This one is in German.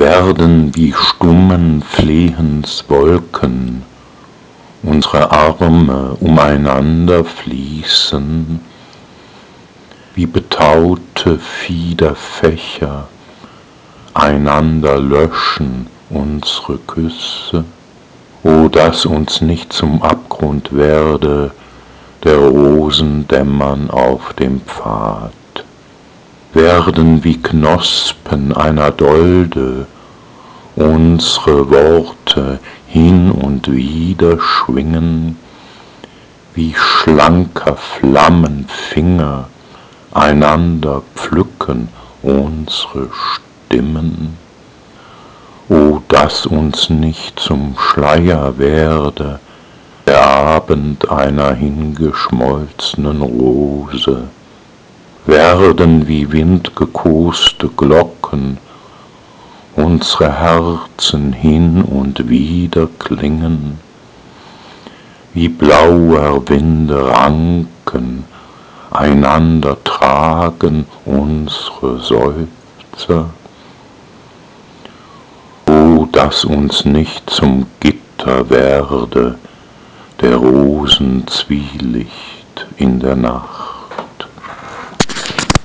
werden wie stummen Flehenswolken, unsere Arme umeinander fließen, wie betaute Fiederfächer einander löschen unsere Küsse. O, dass uns nicht zum Abgrund werde der Rosen dämmern auf dem Pfad, werden wie Knospen einer Dolde unsere Worte hin und wieder schwingen, wie schlanker Flammenfinger einander pflücken unsere Stimmen. O, dass uns nicht zum Schleier werde der Abend einer hingeschmolzenen Rose, werden wie windgekoste Glocken unsere Herzen hin und wieder klingen, wie blauer Winde Ranken einander tragen unsere Seufzer. O, dass uns nicht zum Gitter werde der Rosen Zwielicht in der Nacht.